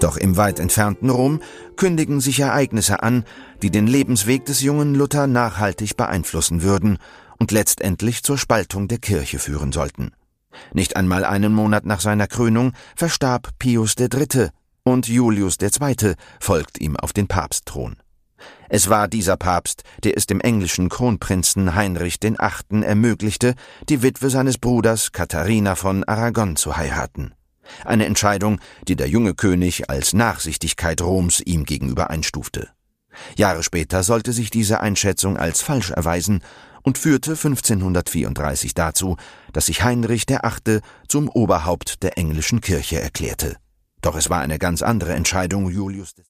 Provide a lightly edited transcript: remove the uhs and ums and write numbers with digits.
Doch im weit entfernten Rom kündigen sich Ereignisse an, die den Lebensweg des jungen Luther nachhaltig beeinflussen würden und letztendlich zur Spaltung der Kirche führen sollten. Nicht einmal einen Monat nach seiner Krönung verstarb Pius III. Und Julius II. Folgt ihm auf den Papstthron. Es war dieser Papst, der es dem englischen Kronprinzen Heinrich VIII. Ermöglichte, die Witwe seines Bruders Katharina von Aragon zu heiraten. Eine Entscheidung, die der junge König als Nachsichtigkeit Roms ihm gegenüber einstufte. Jahre später sollte sich diese Einschätzung als falsch erweisen und führte 1534 dazu, dass sich Heinrich VIII. Zum Oberhaupt der englischen Kirche erklärte. Doch es war eine ganz andere Entscheidung Julius